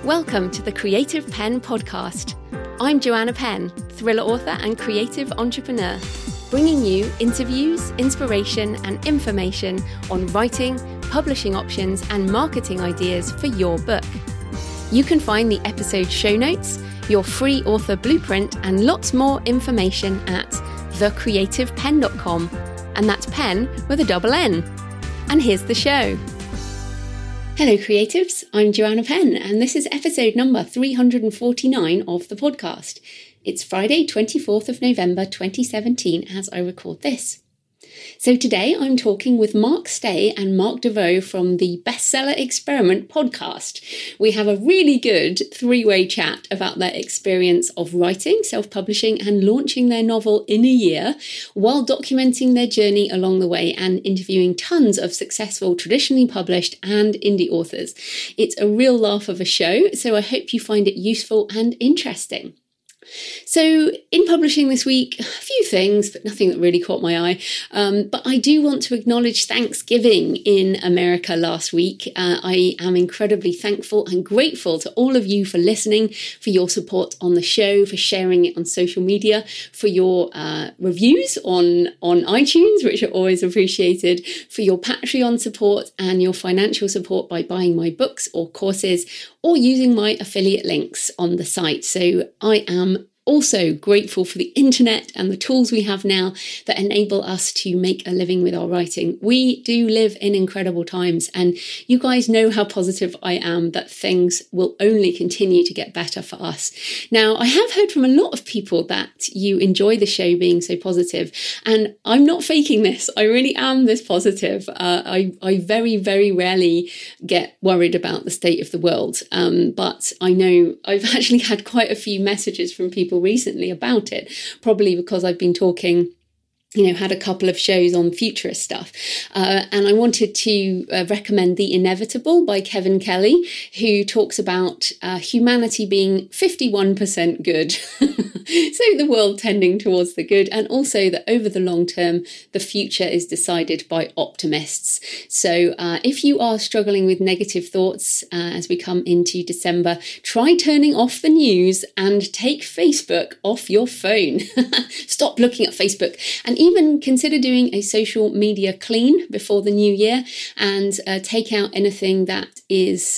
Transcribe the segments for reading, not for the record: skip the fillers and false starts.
Welcome to the Creative Penn podcast. I'm Joanna Penn, thriller author and creative entrepreneur, bringing you interviews, inspiration, and information on writing, publishing options, and marketing ideas for your book. You can find the episode show notes, your free author blueprint, and lots more information at thecreativepenn.com. And that's pen with a double N. And here's the show. Hello creatives, I'm Joanna Penn and this is episode number 349 of the podcast. It's Friday 24th of November 2017 as I record this. So today I'm talking with Mark Stay and Mark Devoe from the Bestseller Experiment podcast. We have a really good three-way chat about their experience of writing, self-publishing and launching their novel in a year while documenting their journey along the way and interviewing tons of successful traditionally published and indie authors. It's a real laugh of a show, so I hope you find it useful and interesting. So in publishing this week, a few things, but nothing that really caught my eye. But I do want to acknowledge Thanksgiving in America last week. I am incredibly thankful and grateful to all of you for listening, for your support on the show, for sharing it on social media, for your reviews on iTunes, which are always appreciated, for your Patreon support and your financial support by buying my books or courses or using my affiliate links on the site. So I am also grateful for the internet and the tools we have now that enable us to make a living with our writing. We do live in incredible times, and you guys know how positive I am that things will only continue to get better for us. Now, I have heard from a lot of people that you enjoy the show being so positive, and I'm not faking this. I really am this positive. I very, very rarely get worried about the state of the world, but I know I've actually had quite a few messages from people recently about it, probably because I've been talking, had a couple of shows on futurist stuff. And I wanted to recommend The Inevitable by Kevin Kelly, who talks about humanity being 51% good. So the world tending towards the good, and also that over the long term, the future is decided by optimists. So if you are struggling with negative thoughts as we come into December, try turning off the news and take Facebook off your phone. Stop looking at Facebook, and even consider doing a social media clean before the new year, and take out anything that is,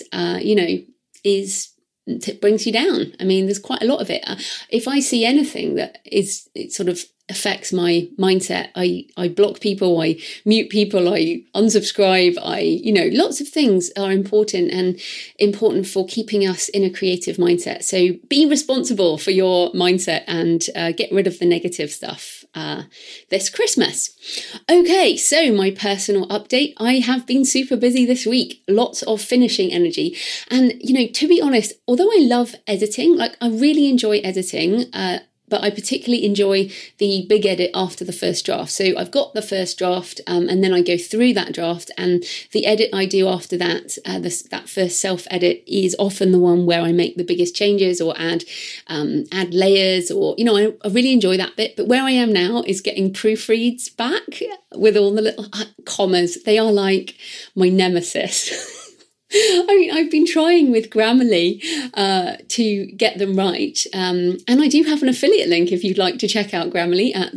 brings you down. I mean, there's quite a lot of it. If I see anything that it sort of affects my mindset, I block people, I mute people, I unsubscribe, lots of things are important for keeping us in a creative mindset. So be responsible for your mindset and get rid of the negative stuff this Christmas. Okay, so my personal update. I have been super busy this week, lots of finishing energy. And, to be honest, although I love editing, I really enjoy editing, but I particularly enjoy the big edit after the first draft. So I've got the first draft and then I go through that draft, and the edit I do after that, that first self-edit is often the one where I make the biggest changes or add layers, or, I really enjoy that bit. But where I am now is getting proofreads back with all the little commas. They are like my nemesis. I mean, I've been trying with Grammarly to get them right. And I do have an affiliate link if you'd like to check out Grammarly at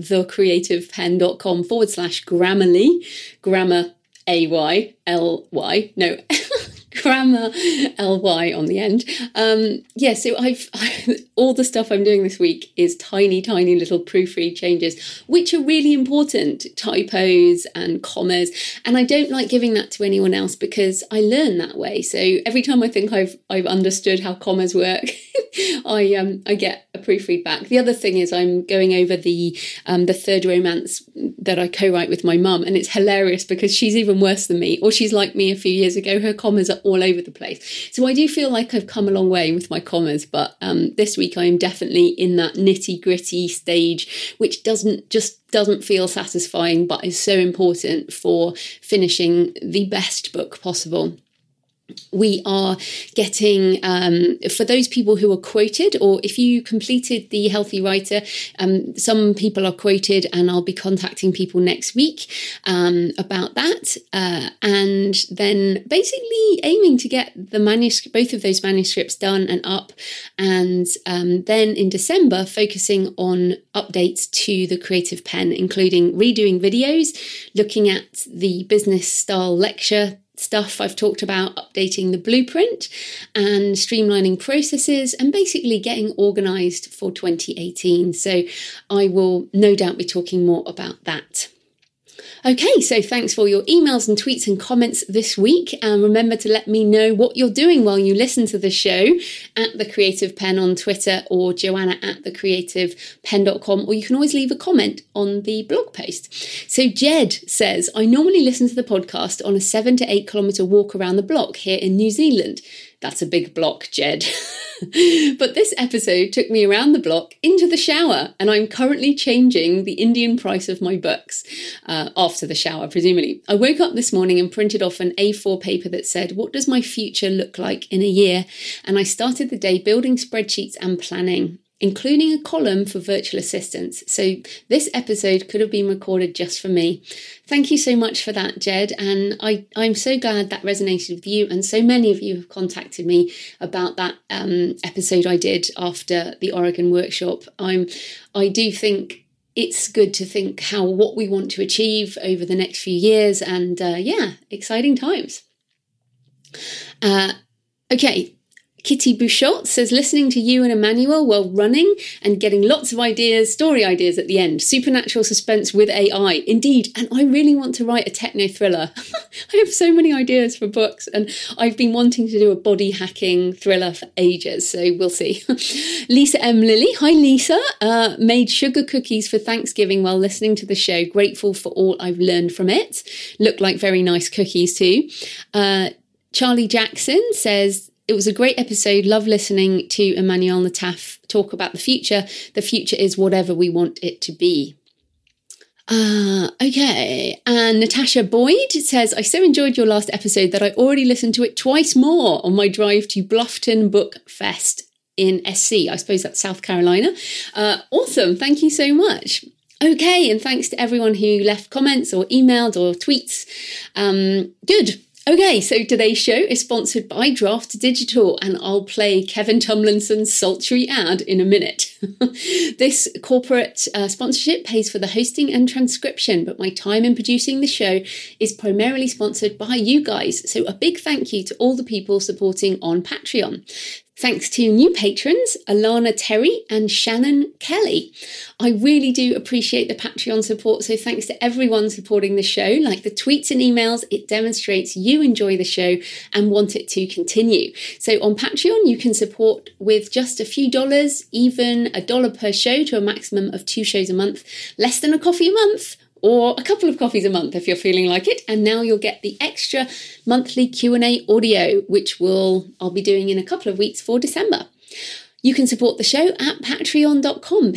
thecreativepenn.com/Grammarly. Grammar A-Y-L-Y. No, Grammar L-Y on the end. So I've all the stuff I'm doing this week is tiny little proofread changes, which are really important, typos and commas. And I don't like giving that to anyone else because I learn that way. So every time I think I've understood how commas work, I get a proofread back. The other thing is I'm going over the third romance that I co-write with my mum, and it's hilarious because she's even worse than me, or she's like me a few years ago. Her commas are all over the place. So I do feel like I've come a long way with my commas, but this week I am definitely in that nitty-gritty stage, which doesn't feel satisfying, but is so important for finishing the best book possible. We are getting, for those people who are quoted, or if you completed the Healthy Writer, some people are quoted, and I'll be contacting people next week about that. And then basically aiming to get the manuscript, both of those manuscripts done and up. And then in December, focusing on updates to the Creative Pen, including redoing videos, looking at the business style lecture stuff I've talked about, updating the blueprint and streamlining processes, and basically getting organised for 2018. So I will no doubt be talking more about that. Okay, so thanks for your emails and tweets and comments this week. And remember to let me know what you're doing while you listen to the show at The Creative Pen on Twitter, or joanna@thecreativepen.com, or you can always leave a comment on the blog post. So Jed says, I normally listen to the podcast on a 7 to 8 kilometre walk around the block here in New Zealand. That's a big block, Jed. But this episode took me around the block into the shower, and I'm currently changing the Indian price of my books after the shower, presumably. I woke up this morning and printed off an A4 paper that said, what does my future look like in a year? And I started the day building spreadsheets and planning, including a column for virtual assistants. So this episode could have been recorded just for me. Thank you so much for that, Jed. And I'm so glad that resonated with you. And so many of you have contacted me about that episode I did after the Oregon workshop. I do think it's good to think what we want to achieve over the next few years. And exciting times. Okay. Kitty Bouchot says, listening to you and Emmanuel while running and getting lots of ideas, story ideas at the end. Supernatural suspense with AI. Indeed. And I really want to write a techno thriller. I have so many ideas for books, and I've been wanting to do a body hacking thriller for ages. So we'll see. Lisa M. Lilly. Hi, Lisa. Made sugar cookies for Thanksgiving while listening to the show. Grateful for all I've learned from it. Look like very nice cookies too. Charlie Jackson says, it was a great episode. Love listening to Emmanuel Nataf talk about the future. The future is whatever we want it to be. Okay. And Natasha Boyd says, I so enjoyed your last episode that I already listened to it twice more on my drive to Bluffton Book Fest in SC. I suppose that's South Carolina. Awesome. Thank you so much. Okay. And thanks to everyone who left comments or emailed or tweets. Good. Okay, so today's show is sponsored by Draft Digital, and I'll play Kevin Tomlinson's sultry ad in a minute. This corporate sponsorship pays for the hosting and transcription, but my time in producing the show is primarily sponsored by you guys. So a big thank you to all the people supporting on Patreon. Thanks to new patrons, Alana Terry and Shannon Kelly. I really do appreciate the Patreon support, so thanks to everyone supporting the show. Like the tweets and emails, it demonstrates you enjoy the show and want it to continue. So on Patreon, you can support with just a few dollars, even $1 per show to a maximum of 2 shows a month, less than a coffee a month, or a couple of coffees a month if you're feeling like it. And now you'll get the extra monthly Q&A audio, which I'll be doing in a couple of weeks for December. You can support the show at patreon.com,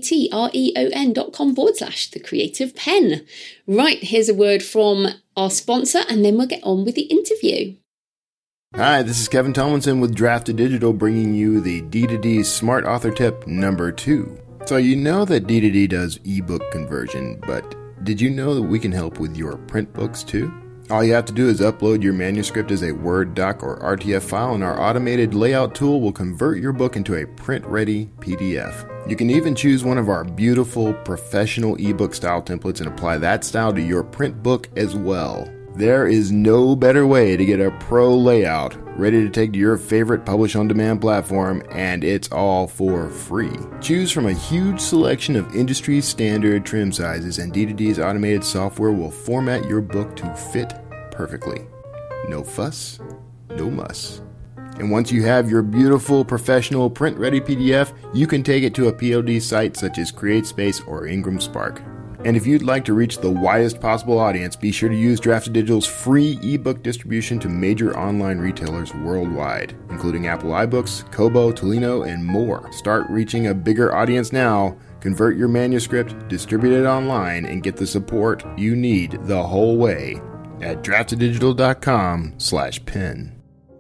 patreon.com/The Creative Pen. Right, here's a word from our sponsor, and then we'll get on with the interview. Hi, this is Kevin Tomlinson with Draft Digital, bringing you the D2D Smart Author Tip number 2. So you know that D2D does ebook conversion, but did you know that we can help with your print books too? All you have to do is upload your manuscript as a Word doc or RTF file, and our automated layout tool will convert your book into a print-ready PDF. You can even choose one of our beautiful professional ebook style templates and apply that style to your print book as well. There is no better way to get a pro layout ready to take to your favorite publish-on-demand platform, and it's all for free. Choose from a huge selection of industry-standard trim sizes, and D2D's automated software will format your book to fit perfectly. No fuss, no muss. And once you have your beautiful, professional, print-ready PDF, you can take it to a PLD site such as CreateSpace or Ingram Spark. And if you'd like to reach the widest possible audience, be sure to use Draft Digital's free ebook distribution to major online retailers worldwide, including Apple iBooks, Kobo, Tolino, and more. Start reaching a bigger audience now. Convert your manuscript, distribute it online, and get the support you need the whole way at draftdigital.com/pen.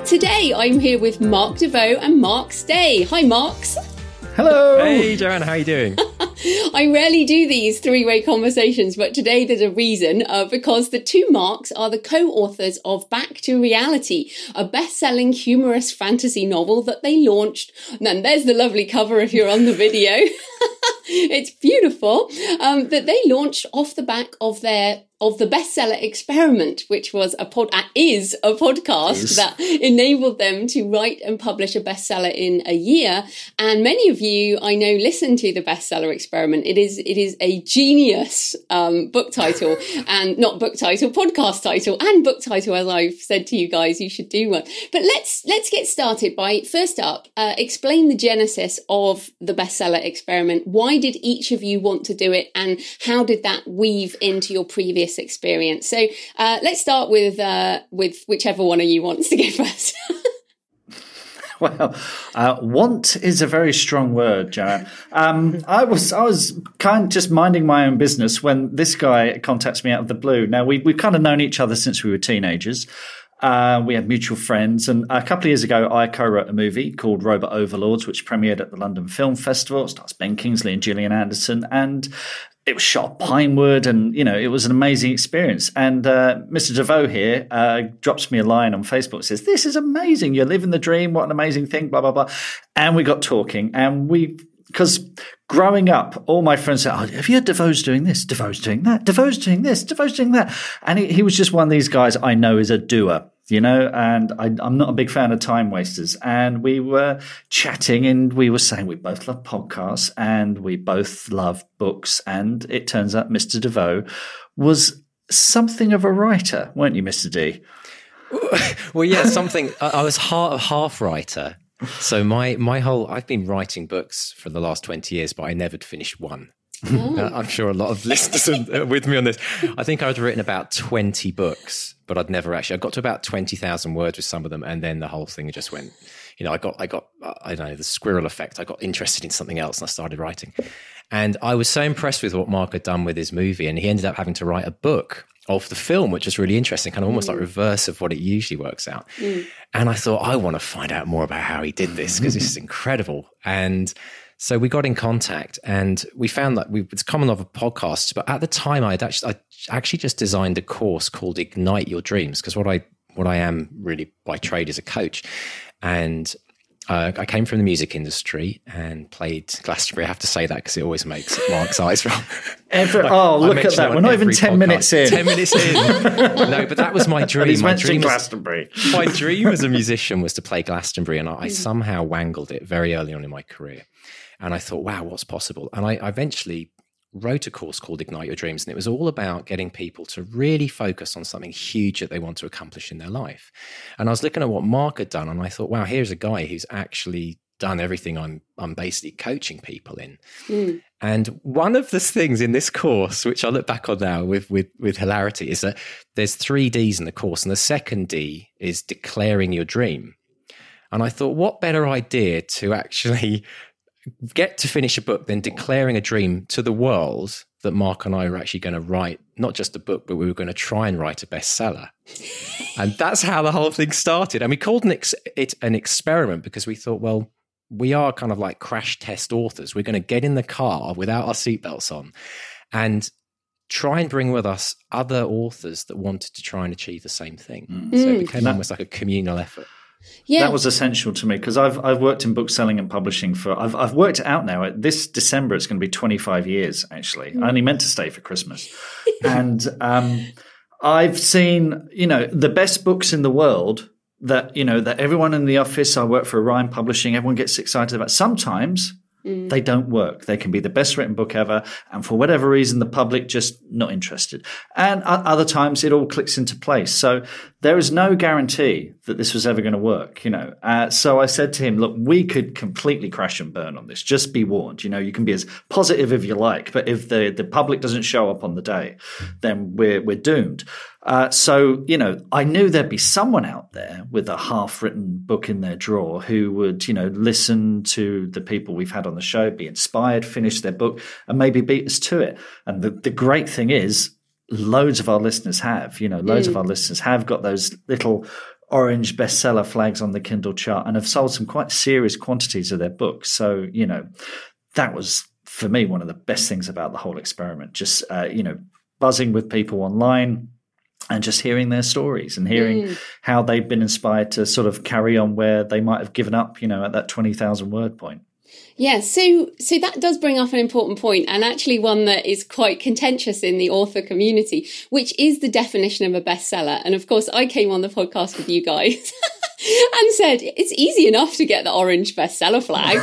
Today I'm here with Mark Devoe and Mark Stay. Hi, Marks. Hello. Hey, Joanne, how are you doing? I rarely do these three-way conversations, but today there's a reason, because the two Marks are the co-authors of Back to Reality, a best-selling humorous fantasy novel that they launched. And there's the lovely cover if you're on the video. It's beautiful. That they launched off the back of the bestseller Experiment, which was is a podcast that enabled them to write and publish a bestseller in a year. And many of you, I know, listen to the bestseller Experiment. It is a genius book title, and not book title, podcast title, and book title. As I've said to you guys, you should do one. But let's get started by, first up, explain the genesis of the bestseller Experiment. Why did each of you want to do it, and how did that weave into your previous experience? So let's start with whichever one of you wants to go first. Well, want is a very strong word, Joanne. I was kind of just minding my own business when this guy contacts me out of the blue. Now, we've kind of known each other since we were teenagers. We had mutual friends, and a couple of years ago, I co-wrote a movie called Robot Overlords, which premiered at the London Film Festival. It stars Ben Kingsley and Gillian Anderson, and it was shot at Pinewood, and it was an amazing experience. And Mr. Devoe here drops me a line on Facebook, says, "This is amazing! You're living the dream. What an amazing thing!" Blah blah blah. And we got talking, and because growing up, all my friends said, "Oh, have you heard Devoe's doing this? Devoe's doing that. Devoe's doing this. Devoe's doing that." And he was just one of these guys I know is a doer. And I'm not a big fan of time wasters. And we were chatting, and we were saying we both love podcasts and we both love books. And it turns out Mr. Devoe was something of a writer, weren't you, Mr. D? Well, yeah, something. I was half writer. So I've been writing books for the last 20 years, but I never finished one. I'm sure a lot of listeners are with me on this. I think I'd written about 20 books, but I got to about 20,000 words with some of them, and then the whole thing just went, I got I don't know, the squirrel effect. I got interested in something else and I started writing. And I was so impressed with what Mark had done with his movie, and he ended up having to write a book of the film, which was really interesting, kind of almost like reverse of what it usually works out. And I thought, I want to find out more about how he did this, because this is incredible. And so we got in contact, and we found that it's common of podcasts, but at the time I actually just designed a course called Ignite Your Dreams, because what I am really by trade is a coach. And I came from the music industry and played Glastonbury. I have to say that because it always makes Mark's eyes roll. Look at that. We're not even 10 minutes in. 10 minutes in. No, but that was my dream. He's mentioning Glastonbury. My dream as a musician was to play Glastonbury, and I somehow wangled it very early on in my career. And I thought, wow, what's possible? And I eventually wrote a course called Ignite Your Dreams, and it was all about getting people to really focus on something huge that they want to accomplish in their life. And I was looking at what Mark had done, and I thought, wow, here's a guy who's actually done everything I'm basically coaching people in. And one of the things in this course, which I look back on now with hilarity, is that there's 3 Ds in the course, and the second D is declaring your dream. And I thought, what better idea to actually get to finish a book than declaring a dream to the world that Mark and I were actually going to write not just a book, but we were going to try and write a bestseller. And that's how the whole thing started. And we called it an experiment because we thought, well, we are kind of like crash test authors. We're going to get in the car without our seatbelts on and try and bring with us other authors that wanted to try and achieve the same thing. So it became almost like a communal effort. Yeah. That was essential to me because I've worked in book selling and publishing I've worked it out now. This December it's going to be 25 years actually. I only meant to stay for Christmas. And I've seen, the best books in the world that everyone in the office, I work for Orion Publishing, everyone gets excited about. Sometimes they don't work. They can be the best written book ever, and for whatever reason, the public just not interested. And other times, it all clicks into place. So there is no guarantee that this was ever going to work. So I said to him, "Look, we could completely crash and burn on this. Just be warned. You can be as positive if you like, but if the public doesn't show up on the day, then we're doomed." So I knew there'd be someone out there with a half-written book in their drawer who would, listen to the people we've had on the show, be inspired, finish their book, and maybe beat us to it. And the great thing is, loads of our listeners have, of our listeners have got those little orange bestseller flags on the Kindle chart and have sold some quite serious quantities of their books. So, that was, for me, one of the best things about the whole experiment. Just, buzzing with people online and just hearing their stories and hearing how they've been inspired to sort of carry on where they might have given up, at that 20,000 word point. Yeah, so that does bring up an important point, and actually one that is quite contentious in the author community, which is the definition of a bestseller. And of course, I came on the podcast with you guys and said, it's easy enough to get the orange bestseller flag.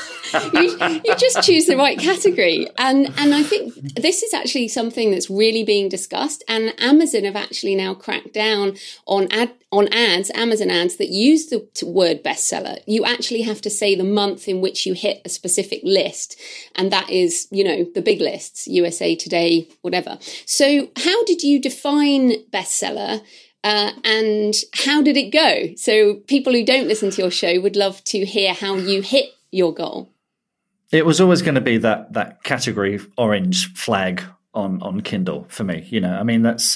You just choose the right category. And I think this is actually something that's really being discussed. And Amazon have actually now cracked down on Amazon ads that use the word bestseller. You actually have to say the month in which you hit a specific list. And that is, the big lists, USA Today, whatever. So how did you define bestseller? And how did it go? So people who don't listen to your show would love to hear how you hit your goal. It was always going to be that category orange flag on Kindle for me. That's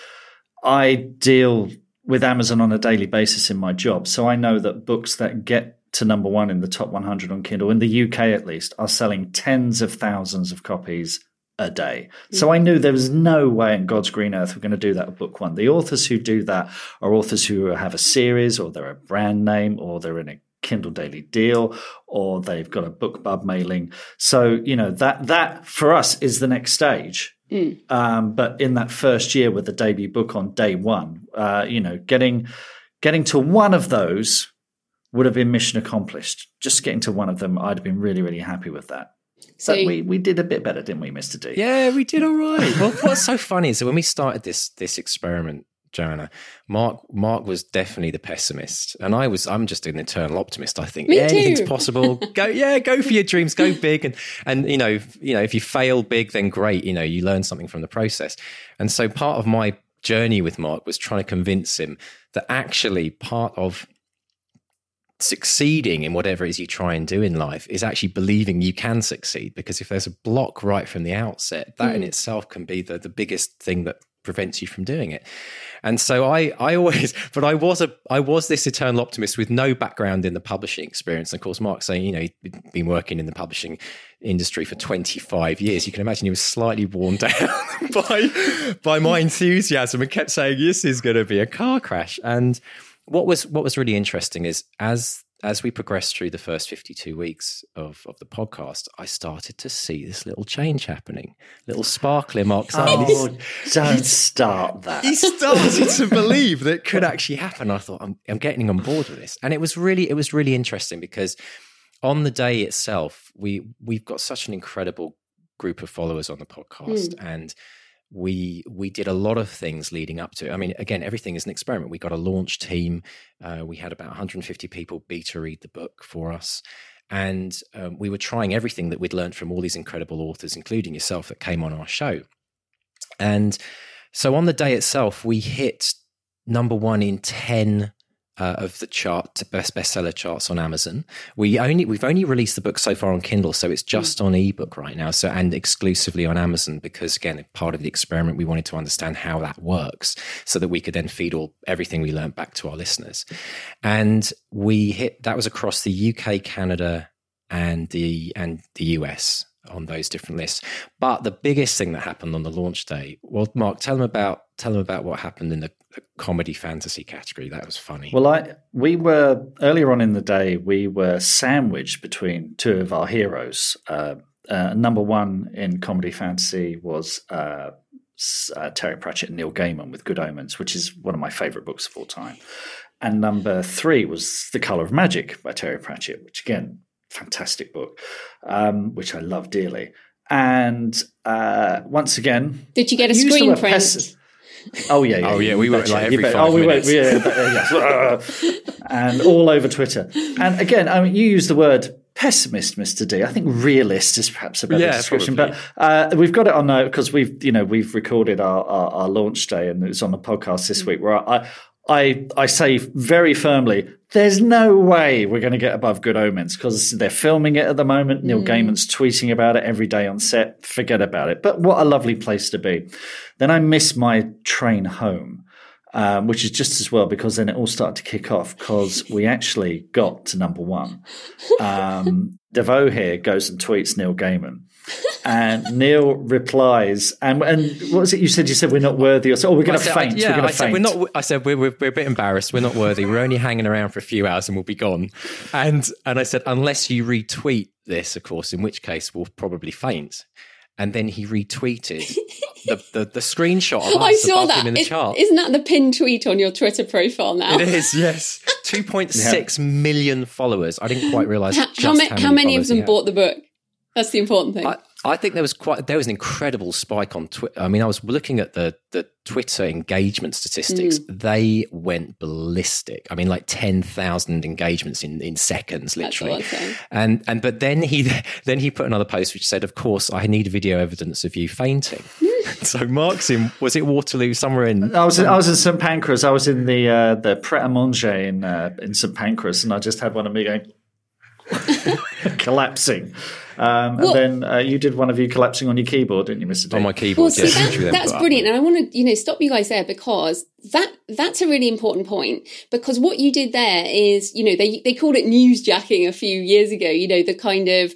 I deal with Amazon on a daily basis in my job. So I know that books that get to number one in the top 100 on Kindle, in the UK at least, are selling tens of thousands of copies a day. So I knew there was no way in God's green earth we're going to do that with book one. The authors who do that are authors who have a series, or they're a brand name, or they're in a Kindle Daily Deal, or they've got a BookBub mailing. So, that for us is the next stage. But in that first year with the debut book on day one, getting to one of those would have been mission accomplished. Just getting to one of them, I'd have been really, really happy with that. So we did a bit better, didn't we, Mr. D? Yeah, we did all right. Well, what's so funny is that when we started this experiment, Joanna, Mark was definitely the pessimist, and I'm just an eternal optimist. I think anything's possible. Go for your dreams, go big, and if you fail big, then great. You learn something from the process. And so part of my journey with Mark was trying to convince him that actually part of succeeding in whatever it is you try and do in life is actually believing you can succeed. Because if there's a block right from the outset, that in itself can be the biggest thing that prevents you from doing it. And so I was this eternal optimist with no background in the publishing experience. And of course, Mark saying, he'd been working in the publishing industry for 25 years. You can imagine he was slightly worn down by my enthusiasm and kept saying, this is going to be a car crash. And what was really interesting is as we progressed through the first 52 weeks of the podcast, I started to see this little change happening, little sparkle in Mark's eye. Oh, don't start that. He started to believe that it could actually happen. I thought, I'm getting on board with this. And it was really interesting because on the day itself, we've got such an incredible group of followers on the podcast, and we did a lot of things leading up to it. I mean, again, everything is an experiment. We got a launch team. We had about 150 people beta read the book for us. And we were trying everything that we'd learned from all these incredible authors, including yourself, that came on our show. And so on the day itself, we hit number one in 10 of the bestseller charts on Amazon. We've only released the book so far on Kindle, so it's just on ebook right now, and exclusively on Amazon, because again, part of the experiment, we wanted to understand how that works so that we could then feed everything we learned back to our listeners. And that was across the UK, Canada, and the US on those different lists. But the biggest thing that happened on the launch day, well, Mark, tell them about what happened in the comedy fantasy category. That was funny. Well, we were earlier on in the day, we were sandwiched between two of our heroes. Number one in comedy fantasy was Terry Pratchett and Neil Gaiman with Good Omens, which is one of my favorite books of all time. And number three was The Color of Magic by Terry Pratchett, which again, fantastic book, which I love dearly. And once again, did you get a screen print? Oh yeah. We were like every 5 minutes. And all over Twitter. And again, I mean, you use the word pessimist, Mr. D. I think realist is perhaps a better description. Probably. But we've got it on because we've recorded our launch day, and it's on the podcast this week, where I say very firmly, there's no way we're going to get above Good Omens, because they're filming it at the moment. Neil Gaiman's tweeting about it every day on set. Forget about it. But what a lovely place to be. Then I miss my train home. which is just as well, because then it all started to kick off because we actually got to number one. Devoe here goes and tweets Neil Gaiman. And Neil replies, and what was it you said? You said we're not worthy, or so, we're going to faint. Yeah, we're going to faint. We're not. I said we're a bit embarrassed. We're not worthy. We're only hanging around for a few hours and we'll be gone. And I said, unless you retweet this, of course, in which case we'll probably faint. And then he retweeted the screenshot of us I saw above that. him in the chart. Isn't that the pinned tweet on your Twitter profile now? It is, yes. 2.6 million followers. I didn't quite realise how many of them bought the book. That's the important thing. I think there was an incredible spike on Twitter. I mean, I was looking at the Twitter engagement statistics. They went ballistic. I mean, like 10,000 engagements in seconds, literally. But then he put another post which said, "Of course, I need video evidence of you fainting." So Mark's in. Was it Waterloo? Somewhere in. I was in St Pancras. I was in the Pret a Manger in St Pancras, and I just had one of me going collapsing. And then you did one of you collapsing on your keyboard, didn't you, Mr. D? On my keyboard, well, see, that's brilliant. And I want to, stop you guys there, because that's a really important point, because what you did there is, they called it newsjacking a few years ago, the kind of,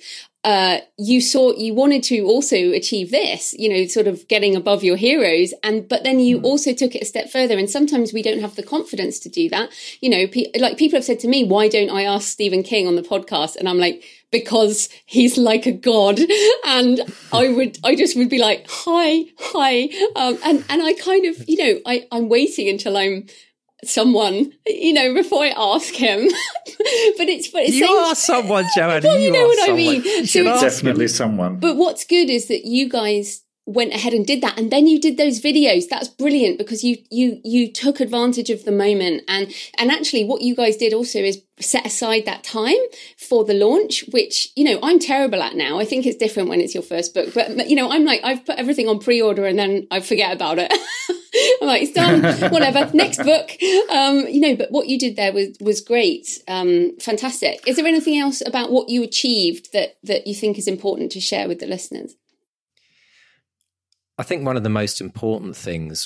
you wanted to also achieve this, sort of getting above your heroes. But then you also took it a step further. And sometimes we don't have the confidence to do that. People have said to me, why don't I ask Stephen King on the podcast? And I'm like, because he's like a god. And I just would be like, hi. And I kind of, I'm waiting until I'm someone, before I ask him. but you are someone, Joanne. Well, you know what I mean. So definitely someone. But what's good is that you guys went ahead and did that, and then you did those videos. That's brilliant, because you took advantage of the moment, and actually what you guys did also is set aside that time for the launch, which I'm terrible at now. I think it's different when it's your first book, but I'm like, I've put everything on pre-order and then I forget about it. I'm like, it's done, whatever, next book. But what you did there was great. Fantastic. Is there anything else about what you achieved that you think is important to share with the listeners? I think one of the most important things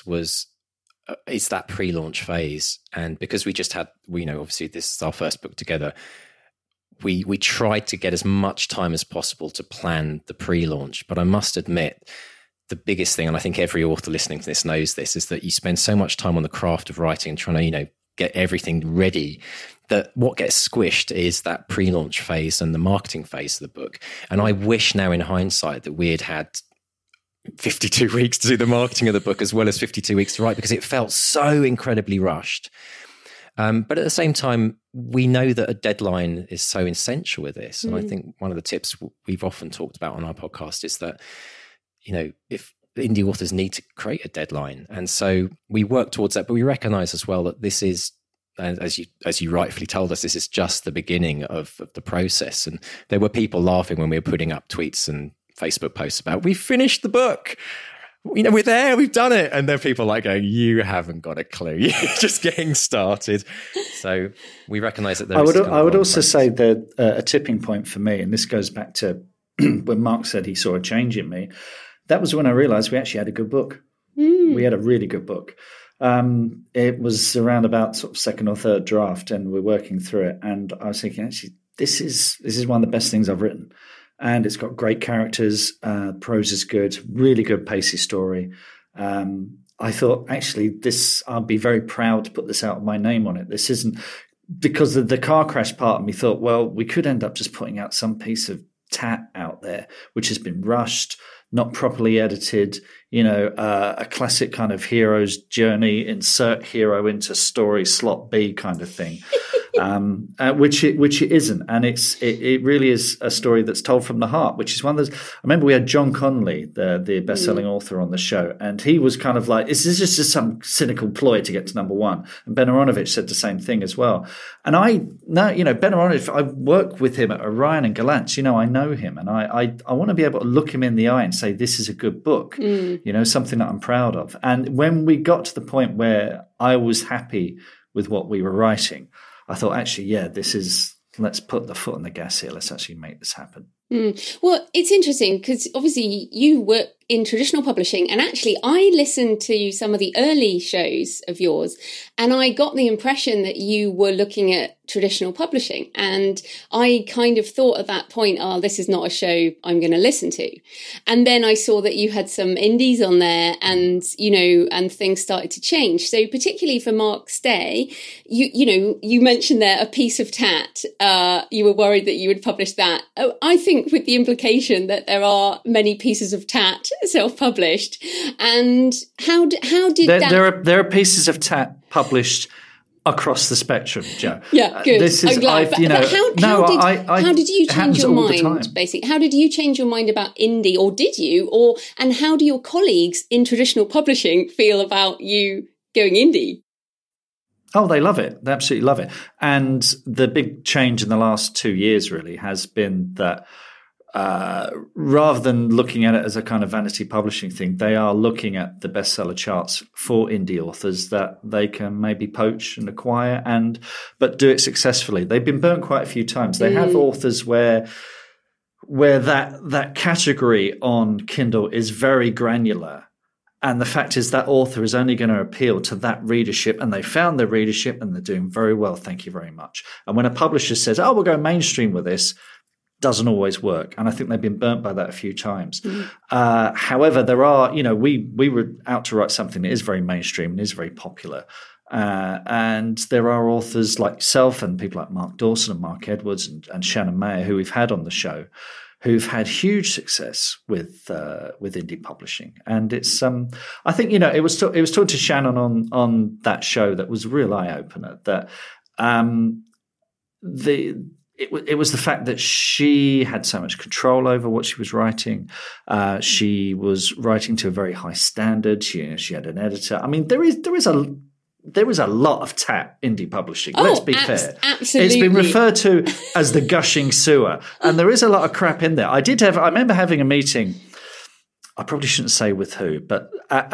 is that pre-launch phase. And because we just had, obviously this is our first book together, we tried to get as much time as possible to plan the pre-launch. But I must admit, the biggest thing, and I think every author listening to this knows this, is that you spend so much time on the craft of writing and trying to, get everything ready, that what gets squished is that pre-launch phase and the marketing phase of the book. And I wish now in hindsight that we had 52 weeks to do the marketing of the book as well as 52 weeks to write, because it felt so incredibly rushed. But at the same time, we know that a deadline is so essential with this. And I think one of the tips we've often talked about on our podcast is that, if indie authors need to create a deadline. And so we work towards that, but we recognize as well that this is, as you rightfully told us, this is just the beginning of the process. And there were people laughing when we were putting up tweets and Facebook posts about, we finished the book, we're there, we've done it. And then people like going, you haven't got a clue, you're just getting started. So we recognize that I would also say that a tipping point for me, and this goes back to when Mark said he saw a change in me, that was when I realized we actually had a good book. We had a really good book. It was around about sort of second or third draft, and we're working through it. And I was thinking, actually, this is one of the best things I've written. And it's got great characters. Prose is good, really good pacey story. I thought, actually, I'd be very proud to put this out with my name on it. This isn't, because of the car crash part of me thought, well, we could end up just putting out some piece of tat out there, which has been rushed, not properly edited, a classic kind of hero's journey, insert hero into story slot B kind of thing. Which it isn't, and it really is a story that's told from the heart, which is one of those. I remember we had John Connolly, the best-selling author, on the show, and he was kind of like, "Is this just some cynical ploy to get to number one?" And Ben Aronovich said the same thing as well. And I know, Ben Aronovich, I work with him at Orion and Gallant. I know him, and I want to be able to look him in the eye and say, "This is a good book," something that I'm proud of. And when we got to the point where I was happy with what we were writing, I thought, actually, let's put the foot on the gas here. Let's actually make this happen. Well, it's interesting because obviously you work in traditional publishing. And actually, I listened to some of the early shows of yours, and I got the impression that you were looking at traditional publishing. And I kind of thought at that point, oh, this is not a show I'm going to listen to. And then I saw that you had some indies on there, and, and things started to change. So particularly for Mark Stay, you mentioned there a piece of tat. You were worried that you would publish that. I think with the implication that there are many pieces of tat self-published. And how did that... There are pieces of tat published across the spectrum, Jo. Yeah, good. I'm glad. How did you change your mind, basically? How did you change your mind about indie, or did you? And how do your colleagues in traditional publishing feel about you going indie? Oh, they love it. They absolutely love it. And the big change in the last 2 years really has been that rather than looking at it as a kind of vanity publishing thing, they are looking at the bestseller charts for indie authors that they can maybe poach and acquire, but do it successfully. They've been burnt quite a few times. They have authors where that category on Kindle is very granular. And the fact is that author is only going to appeal to that readership, and they found their readership and they're doing very well. Thank you very much. And when a publisher says, oh, we'll go mainstream with this, doesn't always work. And I think they've been burnt by that a few times. However, there are, we were out to write something that is very mainstream and is very popular. And there are authors like yourself and people like Mark Dawson and Mark Edwards and Shannon Mayer, who we've had on the show, who've had huge success with indie publishing. And it's I think it was talking to Shannon on that show that was a real eye opener, that it was the fact that she had so much control over what she was writing. She was writing to a very high standard. She had an editor. I mean, there is a lot of tap indie publishing. Let's be fair. Absolutely. It's been referred to as the gushing sewer, and there is a lot of crap in there. I remember having a meeting. I probably shouldn't say with who, but at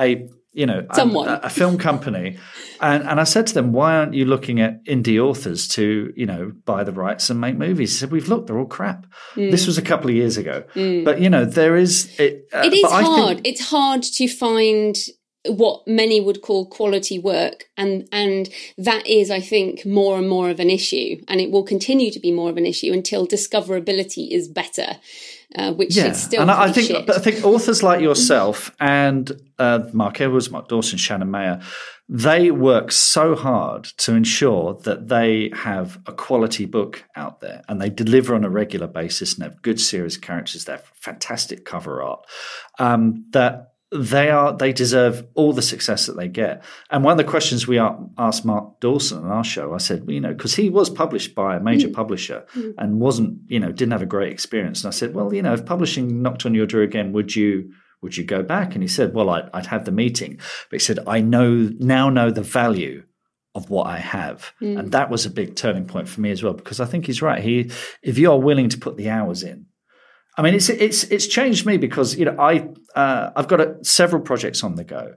a film company, and I said to them, "Why aren't you looking at indie authors to buy the rights and make movies?" He said, "We've looked; they're all crap." This was a couple of years ago, but there is it. It is hard. It's hard to find what many would call quality work, and that is, I think, more and more of an issue, and it will continue to be more of an issue until discoverability is better, which is still. And I think authors like yourself and Mark Edwards, Mark Dawson, Shannon Mayer, they work so hard to ensure that they have a quality book out there, and they deliver on a regular basis and have good series characters. They have fantastic cover art. That they deserve all the success that they get. And one of the questions we asked Mark Dawson on our show, I said, because he was published by a major publisher and wasn't, didn't have a great experience. And I said, well, if publishing knocked on your door again, would you go back? And he said, well, I'd have the meeting. But he said, I now know the value of what I have. And that was a big turning point for me as well, because I think he's right. If you are willing to put the hours in, I mean, it's changed me because I've got several projects on the go.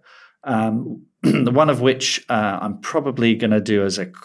One of which I'm probably going to do as a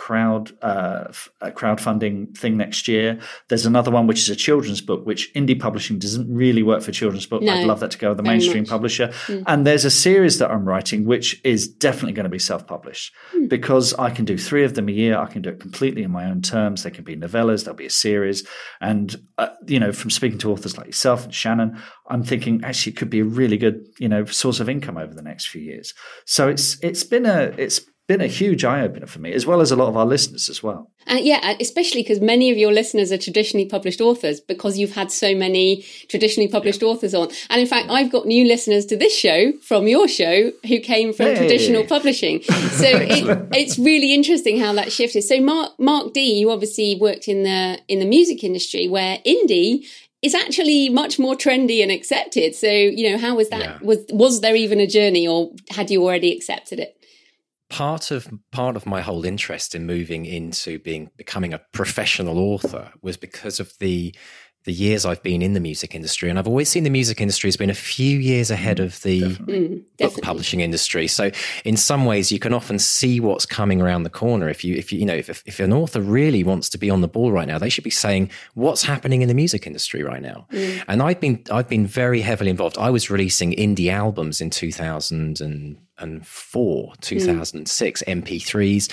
crowdfunding thing next year. There's another one which is a children's book, which indie publishing doesn't really work for children's book. No, I'd love that to go with a mainstream publisher. And there's a series that I'm writing which is definitely going to be self-published because I can do 3 of them a year. I can do it completely in my own terms. They can be novellas. There'll be a series. And from speaking to authors like yourself and Shannon, I'm thinking actually it could be a really good source of income over the next few years. So it's been a huge eye opener for me, as well as a lot of our listeners as well. Especially because many of your listeners are traditionally published authors, because you've had so many traditionally published authors on. And in fact, I've got new listeners to this show from your show who came from traditional publishing. So it's really interesting how that shifted. So Mark D, you obviously worked in the music industry, where indie is actually much more trendy and accepted. So, how was that? Yeah. Was there even a journey, or had you already accepted it? Part of my whole interest in moving into becoming a professional author was because of the the years I've been in the music industry, and I've always seen the music industry has been a few years ahead of the book publishing industry. So in some ways, you can often see what's coming around the corner. If an author really wants to be on the ball right now, they should be saying what's happening in the music industry right now. And I've been very heavily involved. I was releasing indie albums in 2004, 2006, MP3s.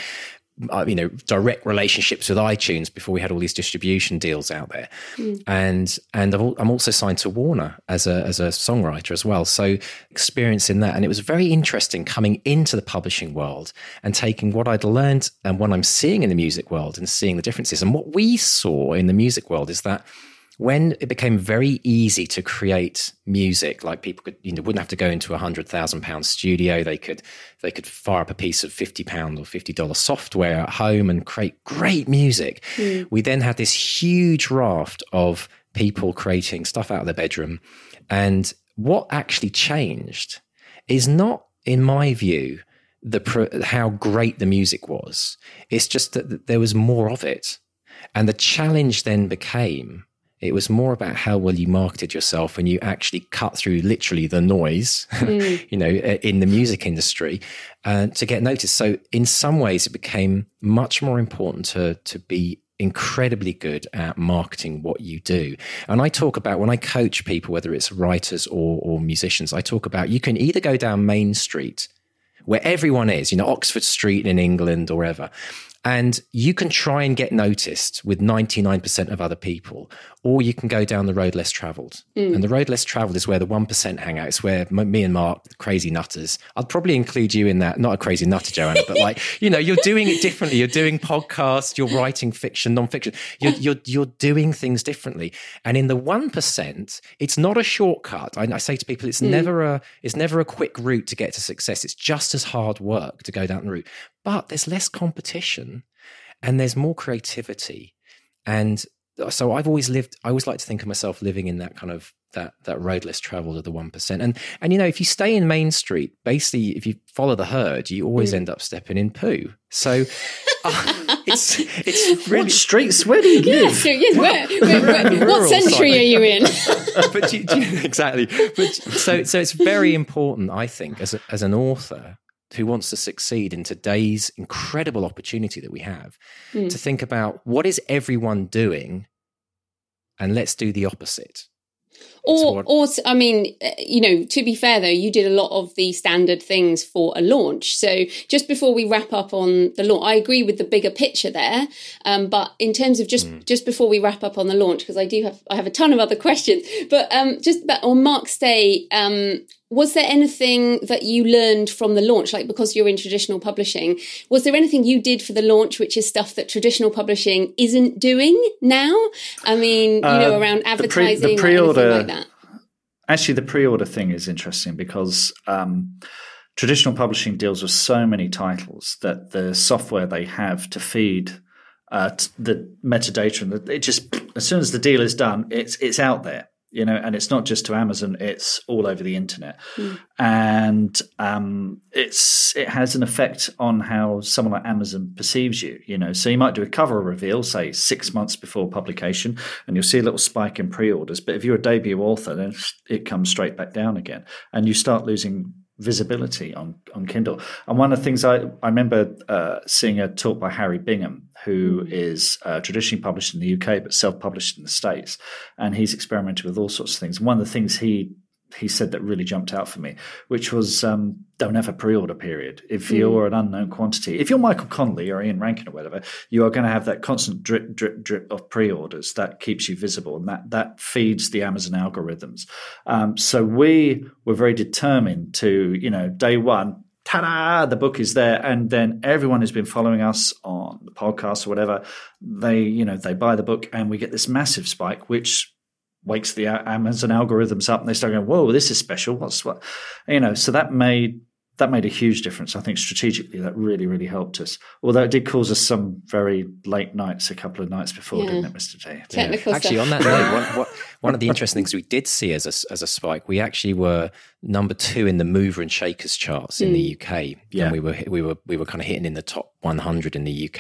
Direct relationships with iTunes before we had all these distribution deals out there, and I'm also signed to Warner as a songwriter as well. So experience in that, and it was very interesting coming into the publishing world and taking what I'd learned and what I'm seeing in the music world and seeing the differences. And what we saw in the music world is that when it became very easy to create music, like people could, wouldn't have to go into £100,000 studio. They could fire up a piece of £50 or $50 software at home and create great music. We then had this huge raft of people creating stuff out of their bedroom. And what actually changed is not, in my view, how great the music was. It's just that there was more of it. And the challenge then became, it was more about how well you marketed yourself and you actually cut through literally the noise, in the music industry to get noticed. So in some ways, it became much more important to be incredibly good at marketing what you do. And I talk about, when I coach people, whether it's writers or musicians, I talk about you can either go down Main Street, where everyone is, Oxford Street in England or wherever, and you can try and get noticed with 99% of other people, or you can go down the road less traveled. And the road less traveled is where the 1% hang out. It's where me and Mark, the crazy nutters, I'd probably include you in that. Not a crazy nutter, Joanna, but you're doing it differently. You're doing podcasts, you're writing fiction, non-fiction. You're doing things differently. And in the 1%, it's not a shortcut. I say to people, it's never a quick route to get to success. It's just as hard work to go down the route. But there's less competition and there's more creativity. And so I always like to think of myself living in that kind of that road less traveled of the 1%. And if you stay in Main Street, basically, if you follow the herd, you always end up stepping in poo. So it's really... What streets? Where do you live? What century are you in? But exactly. But so it's very important, I think, as an author who wants to succeed in today's incredible opportunity that we have, to think about what is everyone doing, and let's do the opposite. To be fair though, you did a lot of the standard things for a launch. So just before we wrap up on the launch, I agree with the bigger picture there. But in terms of just before we wrap up on the launch, because I have a ton of other questions, but just about on Mark's Day, was there anything that you learned from the launch? Like, because you're in traditional publishing, was there anything you did for the launch, which is stuff that traditional publishing isn't doing now? I mean, around advertising or anything like that? Actually, the pre-order thing is interesting because traditional publishing deals with so many titles that the software they have to feed the metadata, and it just, as soon as the deal is done, it's out there. And it's not just to Amazon; it's all over the internet, and it has an effect on how someone like Amazon perceives you. So you might do a cover reveal, say 6 months before publication, and you'll see a little spike in pre-orders. But if you're a debut author, then it comes straight back down again, and you start losing visibility on Kindle. And one of the things I remember seeing a talk by Harry Bingham, who is traditionally published in the UK but self-published in the States, and he's experimented with all sorts of things. And one of the things he said that really jumped out for me, which was don't have a pre-order period. If you're an unknown quantity, if you're Michael Connolly or Ian Rankin or whatever, you are going to have that constant drip, drip, drip of pre-orders that keeps you visible, and that feeds the Amazon algorithms. So we were very determined to, day one, ta-da, the book is there, and then everyone who's been following us on the podcast or whatever, they buy the book, and we get this massive spike, which wakes the Amazon algorithms up, and they start going, "Whoa, this is special." So that made a huge difference. I think strategically that really, really helped us. Although it did cause us some very late nights, a couple of nights before, didn't it, Mr. J? Technical stuff. Actually, on that note, one of the interesting things we did see as a spike, we actually were number 2 in the Mover and Shakers charts in the UK. Yeah, and we were kind of hitting in the top 100 in the UK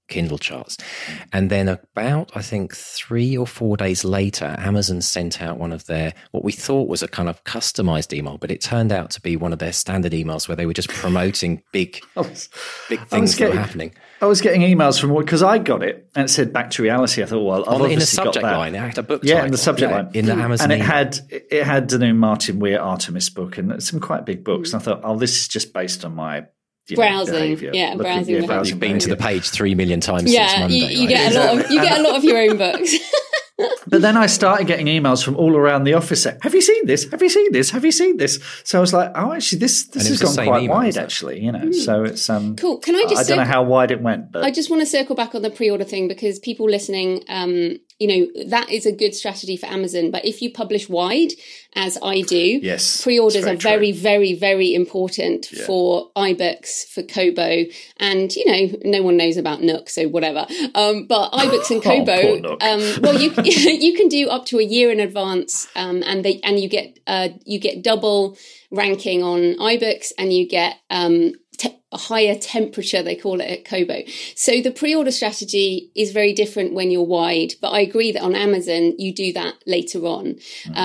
Kindle charts. And then about, I think 3 or 4 days later, Amazon sent out one of their, what we thought was a kind of customized email, but it turned out to be one of their standard emails where they were just promoting big things that were happening. I was getting emails from, because I got it and it said back to reality. I thought, well, I've in the obviously subject got that. line, it had a book title. Yeah, in the subject line. In the Amazon and email. it had the new Martin Weir Artemis book and some quite big books. And I thought, oh, this is just based on my browsing, behavior. Browsing. You've been to the page 3 million times since Monday. You get a lot of your own books. But then I started getting emails from all around the office saying, have you seen this? Have you seen this? Have you seen this? So I was like, oh, actually, this has gone quite wide, actually. So it's cool. Can I just? I don't know how wide it went, but I just want to circle back on the pre-order thing because people listening, that is a good strategy for Amazon. But if you publish wide, as I do, yes, pre-orders are very, very, very important for iBooks, for Kobo, and no one knows about Nook, so whatever. But iBooks and Kobo, well, you can do up to a year in advance, and you get double ranking on iBooks, and you get a higher temperature, they call it at Kobo. So the pre-order strategy is very different when you're wide, but I agree that on Amazon you do that later on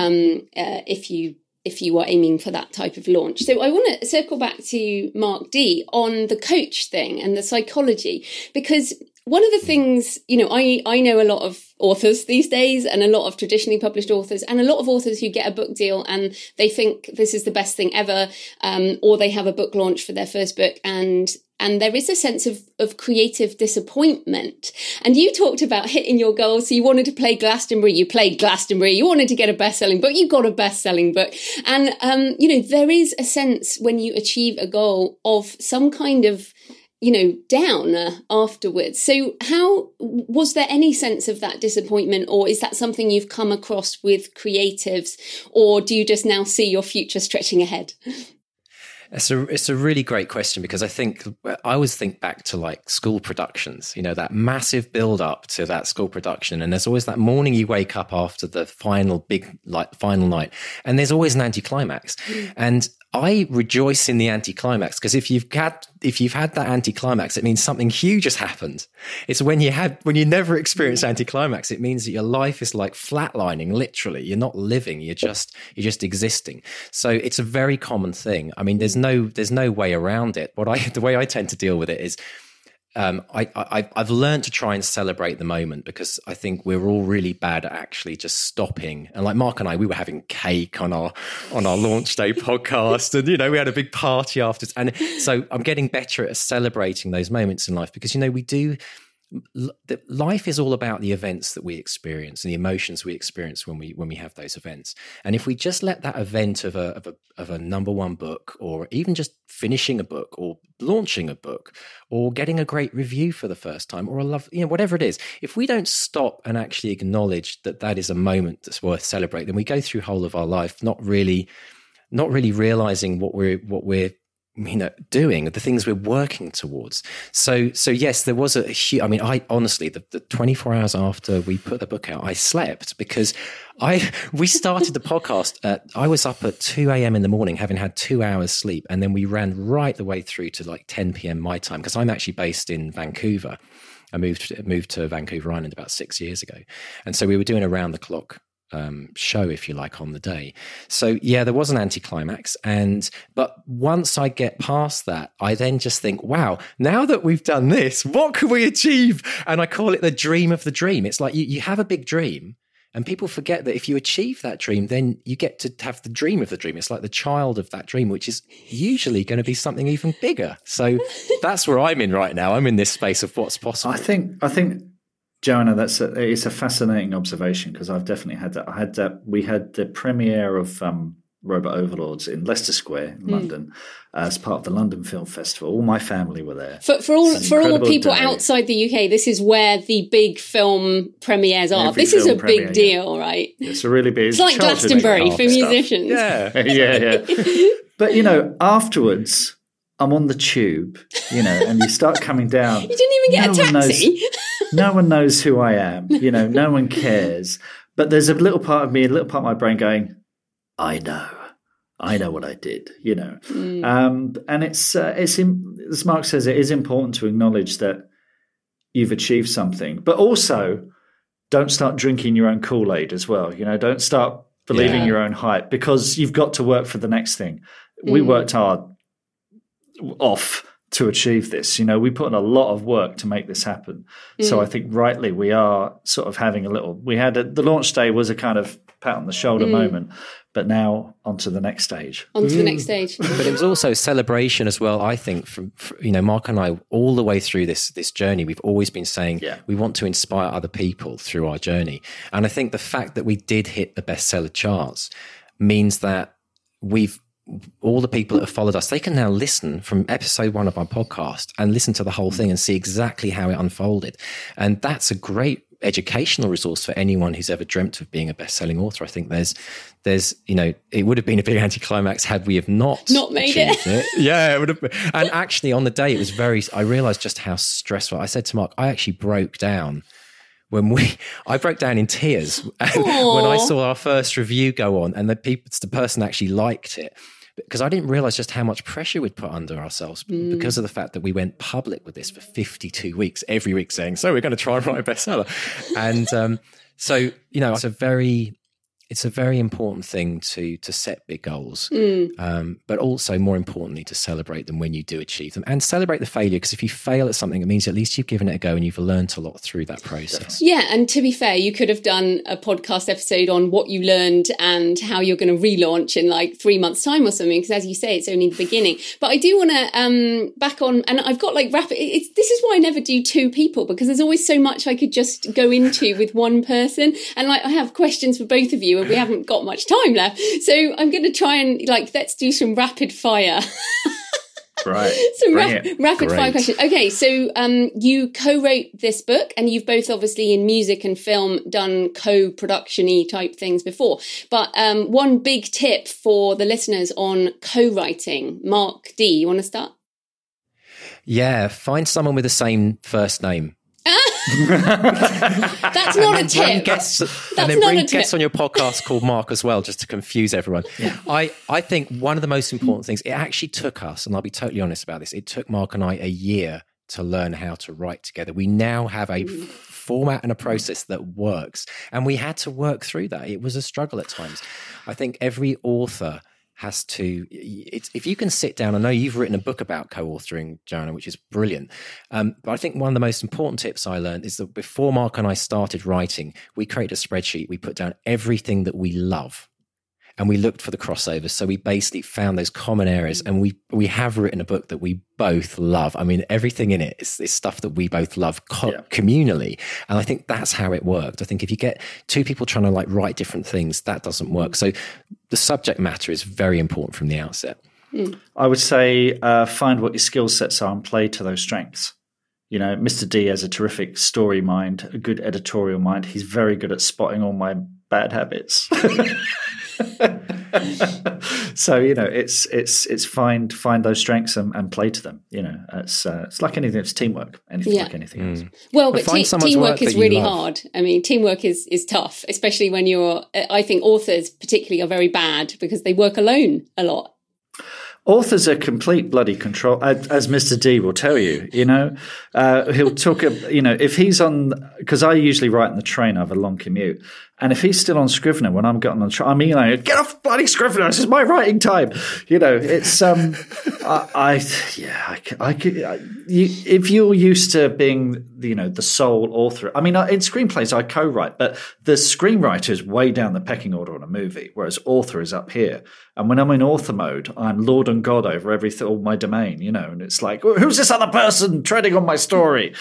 if you are aiming for that type of launch. So I want to circle back to Mark D on the coach thing and the psychology, because one of the things, I know a lot of authors these days and a lot of traditionally published authors and a lot of authors who get a book deal and they think this is the best thing ever, or they have a book launch for their first book and there is a sense of creative disappointment. And you talked about hitting your goals. So you wanted to play Glastonbury, you played Glastonbury. You wanted to get a best-selling book, you got a best-selling book. And, there is a sense when you achieve a goal of some kind of downer afterwards. So was there any sense of that disappointment, or is that something you've come across with creatives, or do you just now see your future stretching ahead? It's a really great question, because I always think back to like school productions, that massive build up to that school production. And there's always that morning you wake up after the final night, and there's always an anticlimax. And I rejoice in the anticlimax, because if you've had that anticlimax, it means something huge has happened. It's when you never experience anticlimax, it means that your life is like flatlining, literally. You're not living, you're just existing. So it's a very common thing. I mean, there's no way around it. The way I tend to deal with it is, I've learned to try and celebrate the moment, because I think we're all really bad at actually just stopping. And like Mark and I, we were having cake on our launch day podcast, and we had a big party afterwards. And so I'm getting better at celebrating those moments in life, because we do. Life is all about the events that we experience and the emotions we experience when we have those events. And if we just let that event of a number one book, or even just finishing a book, or launching a book, or getting a great review for the first time, or whatever it is, if we don't stop and actually acknowledge that is a moment that's worth celebrating, then we go through the whole of our life not really realizing what we're doing, the things we're working towards. So yes, there was a huge, I honestly, the 24 hours after we put the book out, I slept, because we started the podcast I was up at 2 a.m. in the morning, having had 2 hours sleep. And then we ran right the way through to like 10 p.m. my time, because I'm actually based in Vancouver. I moved to Vancouver Island about 6 years ago. And so we were doing around the clock show, if you like, on the day. So yeah, there was an anticlimax, but once I get past that, I then just think, wow, now that we've done this, what can we achieve? And I call it the dream of the dream. It's like you have a big dream, and people forget that if you achieve that dream, then you get to have the dream of the dream. It's like the child of that dream, which is usually going to be something even bigger. So that's where I'm in right now. I'm in this space of what's possible. I think Joanna, it's a fascinating observation, because I've definitely had that. We had the premiere of Robot Overlords in Leicester Square in London as part of the London Film Festival. All my family were there. For all people outside the UK, this is where the big film premieres are. This is a big deal, right? It's a really big. It's like Glastonbury for musicians. Yeah, yeah. But afterwards, I'm on the tube, and you start coming down. You didn't even get a taxi. No one knows who I am. No one cares. But there's a little part of my brain going, I know what I did, And it's as Mark says, it is important to acknowledge that you've achieved something. But also, don't start drinking your own Kool-Aid as well. Don't start believing your own hype, because you've got to work for the next thing. We worked hard off to achieve this. We put in a lot of work to make this happen. So I think rightly we are sort of having the launch day was a kind of pat on the shoulder moment, but now onto the next stage. But it was also a celebration as well, I think, from Mark and I, all the way through this journey, we've always been saying we want to inspire other people through our journey. And I think the fact that we did hit the bestseller charts means that all the people that have followed us, they can now listen from episode 1 of our podcast and listen to the whole thing and see exactly how it unfolded. And that's a great educational resource for anyone who's ever dreamt of being a best-selling author. I think there's it would have been a big anticlimax had we have not made it. Yeah, it would have been. And actually on the day, it was I realized just how stressful. I said to Mark, I actually broke down I broke down in tears when I saw our first review go on and the person actually liked it, because I didn't realize just how much pressure we'd put under ourselves because of the fact that we went public with this for 52 weeks, every week saying, so we're going to try and write a bestseller. And so, it's a very important thing to set big goals, but also more importantly to celebrate them when you do achieve them, and celebrate the failure, because if you fail at something, it means at least you've given it a go and you've learned a lot through that process. Yeah, and to be fair, you could have done a podcast episode on what you learned and how you're going to relaunch in like 3 months' time or something, because as you say, it's only the beginning. But I do want to back on, and I've got like this is why I never do 2 people, because there's always so much I could just go into with one person, and like I have questions for both of you and we haven't got much time left, so I'm going to try and let's do some rapid fire. Right. Some rapid fire questions. Okay, so you co-wrote this book, and you've both obviously in music and film done co-production-y type things before. But one big tip for the listeners on co-writing. Mark D, you want to start? Yeah, find someone with the same first name. That's not a tip. And then bring guests on your podcast called Mark as well, just to confuse everyone. Yeah. I think one of the most important things, it actually took us, and I'll be totally honest about this, it took Mark and I a year to learn how to write together. We now have a format and a process that works, and we had to work through that. It was a struggle at times. I think every author has to, if you can sit down, I know you've written a book about co-authoring, Joanna, which is brilliant. But I think one of the most important tips I learned is that before Mark and I started writing, we created a spreadsheet. We put down everything that we love, and we looked for the crossovers. So we basically found those common areas, and we have written a book that we both love. I mean, everything in it is stuff that we both love communally. And I think that's how it worked. I think if you get 2 people trying to write different things, that doesn't work. So the subject matter is very important from the outset. I would say find what your skill sets are and play to those strengths. Mr. D has a terrific story mind, a good editorial mind. He's very good at spotting all my bad habits. So it's find those strengths and play to them. It's like anything. It's teamwork. Like anything else. Well, but teamwork is really hard. I mean, teamwork is tough, especially when you're. I think authors particularly are very bad because they work alone a lot. Authors are complete bloody control, as Mr. D will tell you. He'll talk. If he's on, because I usually write in the train. I have a long commute, and if he's still on Scrivener when I'm getting on the train, get off bloody Scrivener. This is my writing time. It's if you're used to being the sole author. I mean, in screenplays I co-write, but the screenwriter is way down the pecking order on a movie, whereas author is up here. And when I'm in author mode, I'm Lord and God over all my domain, and it's like, who's this other person treading on my story,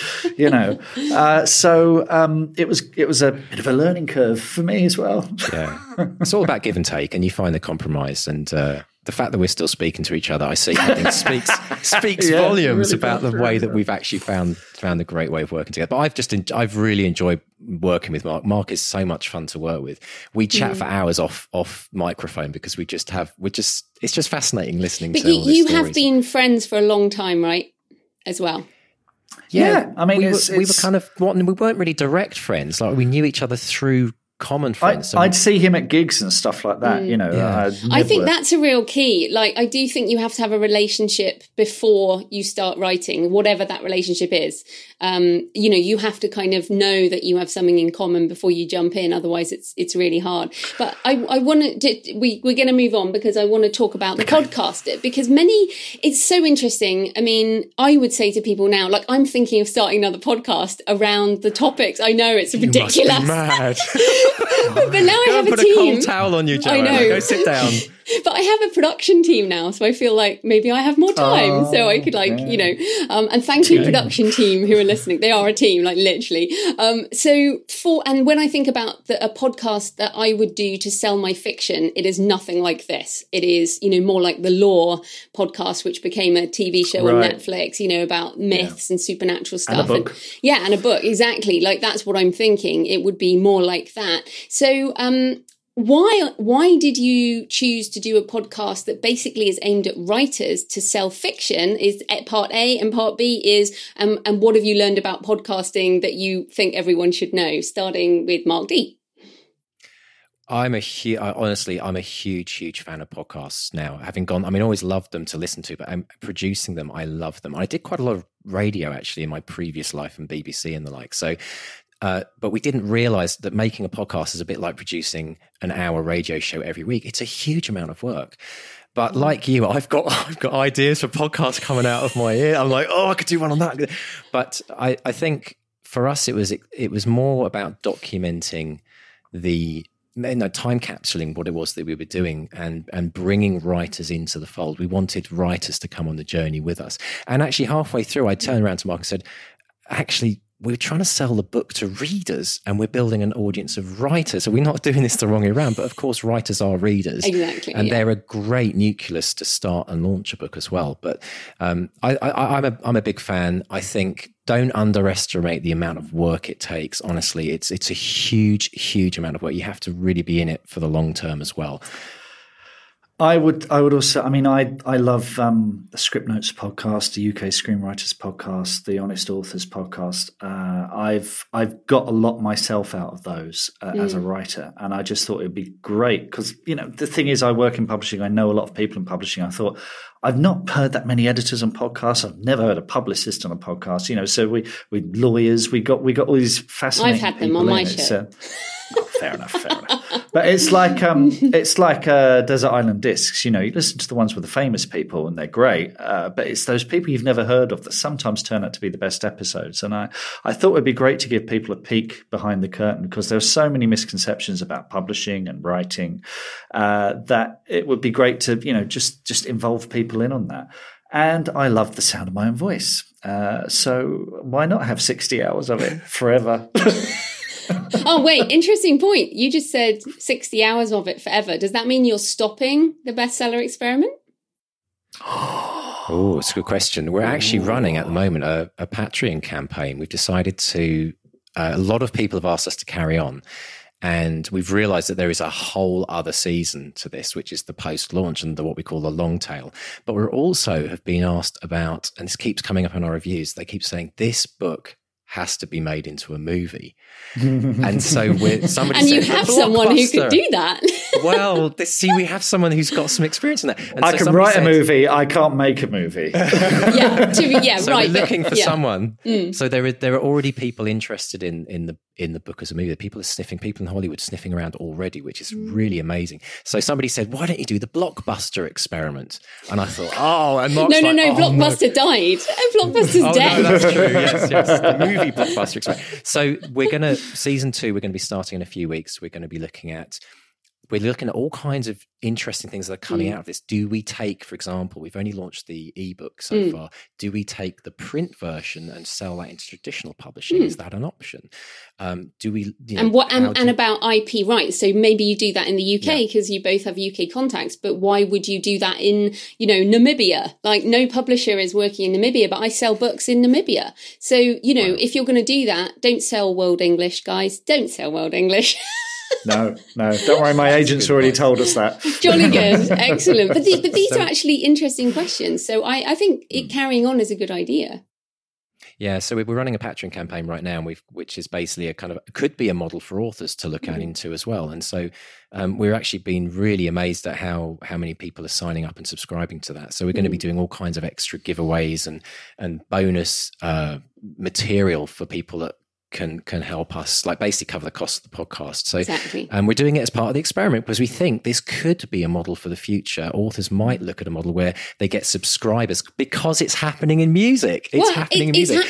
So it was a bit of a learning curve for me as well. Yeah, it's all about give and take, and you find the compromise. And the fact that we're still speaking to each other, I think speaks volumes really about the way that we've actually found a great way of working together. But I've really enjoyed working with Mark. Mark is so much fun to work with. We chat for hours off microphone because it's just fascinating listening to all these stories. But you have been friends for a long time, right? As well. Yeah. I mean, we were kind of we weren't really direct friends. Like we knew each other through common friends. I'd see him at gigs and stuff like that, I think that's a real key. Like, I do think you have to have a relationship before you start writing, whatever that relationship is. You have to kind of know that you have something in common before you jump in. Otherwise, it's really hard. But I want to. We're going to move on because I want to talk about the podcast, because it's so interesting. I mean, I would say to people now, like, I'm thinking of starting another podcast around the topics. I know it's ridiculous. You must be mad. But now I have a team. Put a cold towel on you, Joanna. I know. Go sit down. But I have a production team now, so I feel like maybe I have more time. So I could and thank you, production team who are listening. They are a team, like literally. And when I think about a podcast that I would do to sell my fiction, it is nothing like this. It is, more like the Lore podcast, which became a TV show on Netflix, about myths and supernatural stuff. And a book. And a book, exactly. Like, that's what I'm thinking. It would be more like that. So, why did you choose to do a podcast that basically is aimed at writers to sell fiction? Is part A, and part B is, and what have you learned about podcasting that you think everyone should know? Starting with Mark D. Honestly, I'm a huge fan of podcasts now. I always loved them to listen to, but producing them, I love them. I did quite a lot of radio actually in my previous life and BBC and the like. So, but we didn't realize that making a podcast is a bit like producing an hour radio show every week. It's a huge amount of work. But like you, I've got ideas for podcasts coming out of my ear. I'm like, I could do one on that. But I think for us, it was more about documenting time capsuling what it was that we were doing and bringing writers into the fold. We wanted writers to come on the journey with us. And actually halfway through, I turned around to Mark and said, actually, we're trying to sell the book to readers and we're building an audience of writers. So we're not doing this the wrong way around, but of course writers are readers. Exactly. And they're a great nucleus to start and launch a book as well. But I'm a big fan. I think don't underestimate the amount of work it takes. Honestly, it's a huge amount of work. You have to really be in it for the long term as well. I would also, I love the Script Notes podcast, the UK Screenwriters podcast, the Honest Authors podcast. I've got a lot myself out of those as a writer, and I just thought it'd be great because, the thing is, I work in publishing. I know a lot of people in publishing. I thought, I've not heard that many editors on podcasts. I've never heard a publicist on a podcast. So we lawyers, we got all these fascinating. I've had them on my show. So, fair enough. But it's like Desert Island Discs. You listen to the ones with the famous people and they're great, but it's those people you've never heard of that sometimes turn out to be the best episodes. And I thought it'd be great to give people a peek behind the curtain because there are so many misconceptions about publishing and writing that it would be great to just involve people in on that. And I love the sound of my own voice, so why not have 60 hours of it forever? Oh, wait, interesting point. You just said 60 hours of it forever. Does that mean you're stopping the bestseller experiment? Oh, it's a good question. We're actually running at the moment a Patreon campaign. We've decided to, a lot of people have asked us to carry on. And we've realized that there is a whole other season to this, which is the post-launch and what we call the long tail. But we're also have been asked about, and this keeps coming up in our reviews, they keep saying this book has to be made into a movie. And so somebody and said, you have someone who could do that. Well, we have someone who's got some experience in that. And I can write a movie. I can't make a movie. So right. We're looking for someone. So there are already people interested in the book as a movie. People in Hollywood sniffing around already, which is really amazing. So somebody said, why don't you do the Blockbuster experiment? And I thought, and Mark's no, Blockbuster died. Blockbuster's dead. No, that's true. Yes. The movie Blockbuster experiment. So season 2, we're going to be starting in a few weeks. We're looking at all kinds of interesting things that are coming out of this. Do we take, for example, we've only launched the ebook so far. Do we take the print version and sell that into traditional publishing? Is that an option? Do we? About IP rights? So maybe you do that in the UK because you both have UK contacts. But why would you do that in Namibia? Like, no publisher is working in Namibia, but I sell books in Namibia. So if you're going to do that, don't sell World English, guys. Don't sell World English. No, don't worry. My agent's already told us that. Jolly good. Excellent. But these are actually interesting questions. So I think carrying on is a good idea. Yeah, so we're running a Patreon campaign right now, which is basically a kind of could be a model for authors to look at into as well. And so we're actually been really amazed at how many people are signing up and subscribing to that. So we're going to be doing all kinds of extra giveaways and bonus material for people that can help us, like basically cover the cost of the podcast. So exactly. We're doing it as part of the experiment because we think this could be a model for the future. Authors might look at a model where they get subscribers because it's happening in music. It's happening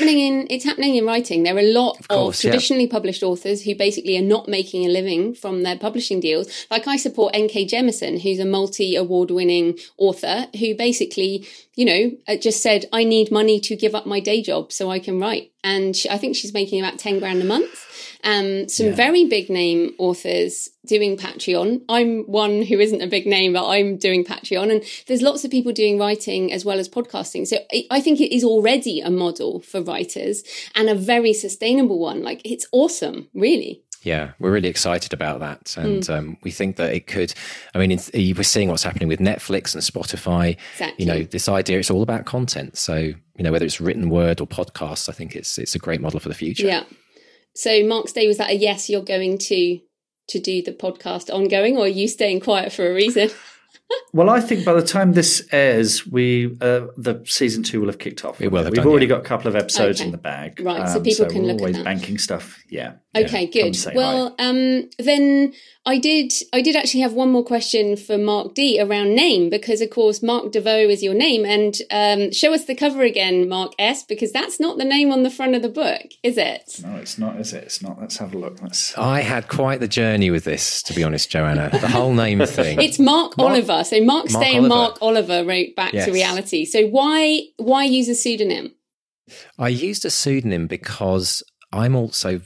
in writing. There are a lot of traditionally published authors who basically are not making a living from their publishing deals. Like I support N.K. Jemisin, who's a multi-award winning author who basically, just said, I need money to give up my day job so I can write. And I think she's making about 10 grand a month. Some very big name authors doing Patreon. I'm one who isn't a big name, but I'm doing Patreon. And there's lots of people doing writing as well as podcasting. So I think it is already a model for writers and a very sustainable one. Like, it's awesome, really. Yeah, we're really excited about that. And we think that it could, we're seeing what's happening with Netflix and Spotify. Exactly. This idea, it's all about content. So, whether it's written word or podcasts, I think it's a great model for the future. Yeah. So Mark's Day, was that a yes, you're going to do the podcast ongoing, or are you staying quiet for a reason? Well, I think by the time this airs, the season 2 will have kicked off. We've already got a couple of episodes in the bag. Right, so people can look at always that. Banking stuff. Yeah. Okay, good. Well, then I did actually have one more question for Mark D around name, because of course Mark Devoe is your name, and show us the cover again, Mark S, because that's not the name on the front of the book, is it? No, it's not, is it? It's not. Let's have a look. I had quite the journey with this, to be honest, Joanna. The whole name thing. It's Mark Oliver. So Mark's Day and Mark Oliver wrote Back to Reality. So why use a pseudonym? I used a pseudonym because I'm also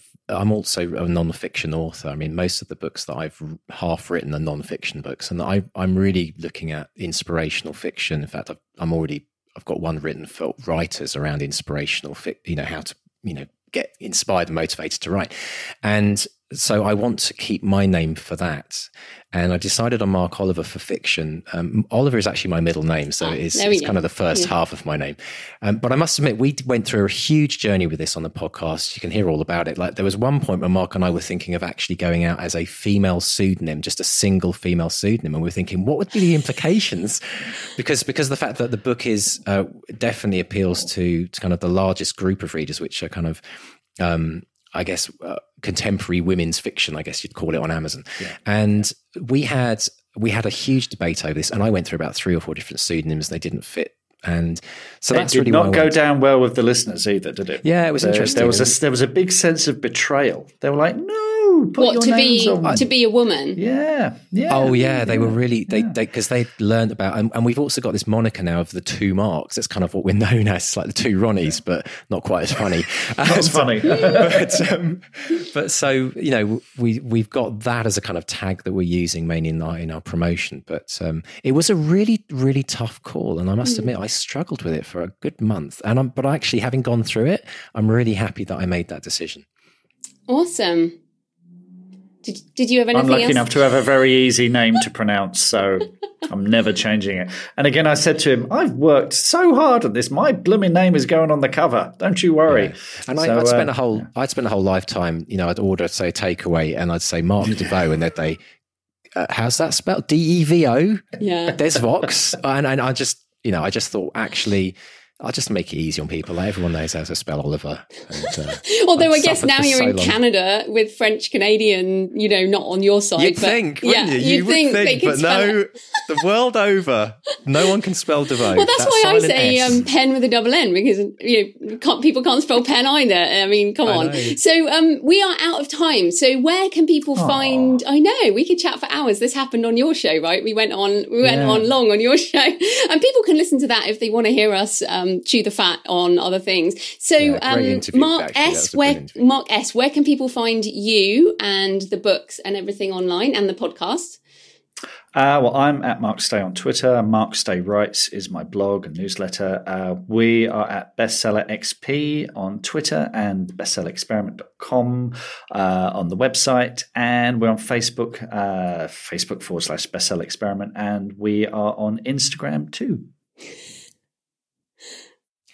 a non-fiction author. I mean, most of the books that I've half written are non-fiction books, and I'm really looking at inspirational fiction. In fact, I've got one written for writers around inspirational how to get inspired and motivated to write. And so I want to keep my name for that. And I decided on Mark Oliver for fiction. Oliver is actually my middle name, so it's kind of the first half of my name. But I must admit, we went through a huge journey with this on the podcast. You can hear all about it. Like, there was one point where Mark and I were thinking of actually going out as a female pseudonym, just a single female pseudonym. And we were thinking, what would be the implications? Because the fact that the book is definitely appeals to kind of the largest group of readers, which are kind of, contemporary women's fiction, I guess you'd call it, on Amazon. Yeah. And we had a huge debate over this, and I went through about 3 or 4 different pseudonyms. They didn't fit. And so that's really not go down well with the listeners either, did it? Yeah, it was interesting. There was a big sense of betrayal. They were like, no, put your names on. To be a woman? Yeah. Oh, yeah. They were really, because they learned about, and we've also got this moniker now of the 2 Marks. That's kind of what we're known as, like the 2 Ronnies, but not quite as funny. Not as funny. but so, we've got that as a kind of tag that we're using mainly in our promotion. But it was a really, really tough call. And I must admit, I struggled with it for a good month. But actually, having gone through it, I'm really happy that I made that decision. Awesome. Did you have anything else? I'm lucky else? enough to have a very easy name to pronounce, so I'm never changing it. And again, I said to him, I've worked so hard on this. My blooming name is going on the cover. Don't you worry. Yeah. And I'd spent a whole lifetime, I'd order, say, a takeaway, and I'd say Mark Devoe, and they'd say, how's that spelled? Devo? Yeah. Desvox. And I just, I just thought, actually, I'll just make it easy on people. Everyone knows how to spell Oliver. And, although I guess now you're in Canada with French Canadian, not on your side. You'd think, wouldn't you? You would think, but no, the world over, no one can spell Devoe. Well, that's why I say pen with a double N, because people can't spell pen either. I mean, come on. So we are out of time. So where can people find? I know we could chat for hours. This happened on your show, right? We went on long on your show, and people can listen to that if they want to hear us chew the fat on other things. So Mark S, where can people find you and the books and everything online and the podcast? Well, I'm at Mark Stay on Twitter. Mark Stay Writes is my blog and newsletter. We are at Bestseller XP on Twitter and bestsellerexperiment.com on the website. And we're on Facebook, Facebook.com/Bestseller Experiment. And we are on Instagram too.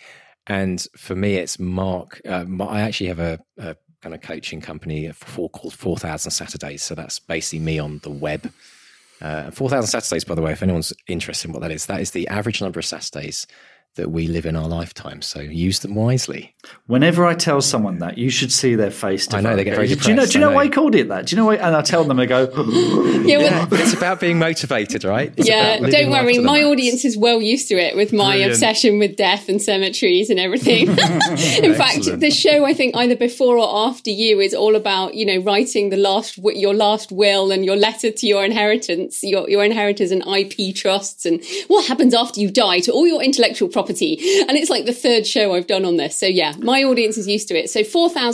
And for me, it's Mark. I actually have a kind of coaching company called 4,000 Saturdays. So that's basically me on the web. 4,000 Saturdays, by the way, if anyone's interested in what that is the average number of Saturdays that we live in our lifetime. So use them wisely. Whenever I tell someone that, you should see their face. I know, they get very depressed. Do you know why I called it that? Do you know why? And I tell them, they go, yeah, but it's about being motivated, right? Don't worry. My audience is well used to it with my obsession with death and cemeteries and everything. In fact, the show, I think either before or after you, is all about, writing your last will and your letter to your inheritance, your inheritors and IP trusts and what happens after you die to all your intellectual property. And it's like the third show I've done on this. So yeah, my audience is used to it. So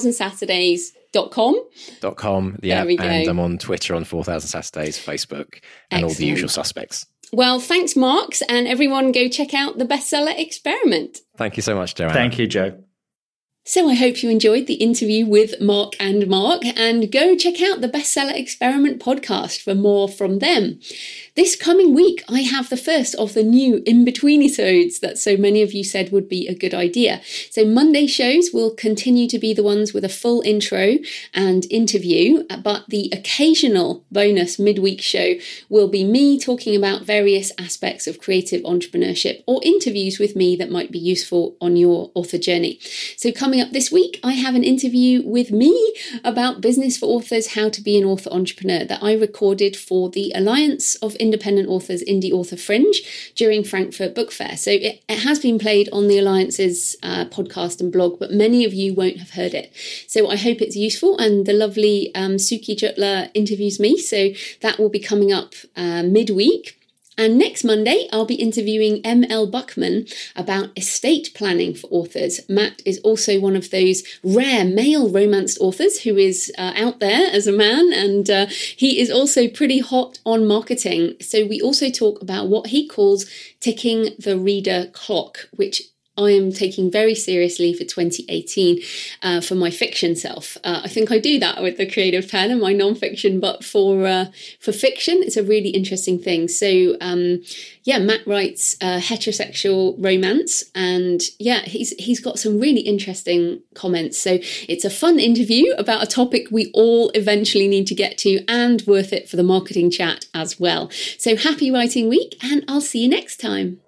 4000saturdays.com. Yeah, there we go. And I'm on Twitter on 4000 Saturdays, Facebook, and all the usual suspects. Well, thanks, Marks, and everyone go check out the Bestseller Experiment. Thank you so much, Joanna. Thank you, Joe. So I hope you enjoyed the interview with Mark, and go check out the Bestseller Experiment podcast for more from them. This coming week, I have the first of the new in-between-episodes that so many of you said would be a good idea. So Monday shows will continue to be the ones with a full intro and interview, but the occasional bonus midweek show will be me talking about various aspects of creative entrepreneurship or interviews with me that might be useful on your author journey. So coming up this week, I have an interview with me about business for authors, how to be an author entrepreneur that I recorded for the Alliance of Independent Authors Indie Author Fringe during Frankfurt Book Fair. So it has been played on the Alliance's podcast and blog, but many of you won't have heard it. So I hope it's useful, and the lovely Suki Jutla interviews me. So that will be coming up midweek. And next Monday, I'll be interviewing M.L. Buckman about estate planning for authors. Matt is also one of those rare male romanced authors who is out there as a man, and he is also pretty hot on marketing. So we also talk about what he calls ticking the reader clock, which I am taking very seriously for 2018 for my fiction self. I think I do that with the Creative Pen and my non-fiction, but for fiction, it's a really interesting thing. So Matt writes heterosexual romance, and he's got some really interesting comments. So it's a fun interview about a topic we all eventually need to get to, and worth it for the marketing chat as well. So happy writing week, and I'll see you next time.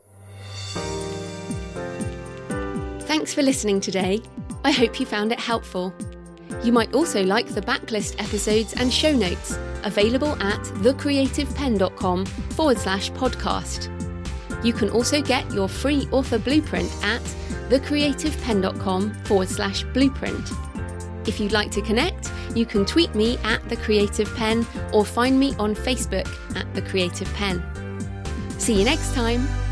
Thanks for listening today. I hope you found it helpful. You might also like the backlist episodes and show notes available at thecreativepen.com/podcast. You can also get your free author blueprint at thecreativepen.com/blueprint. If you'd like to connect, you can tweet me at The Creative Pen or find me on Facebook at The Creative Pen. See you next time.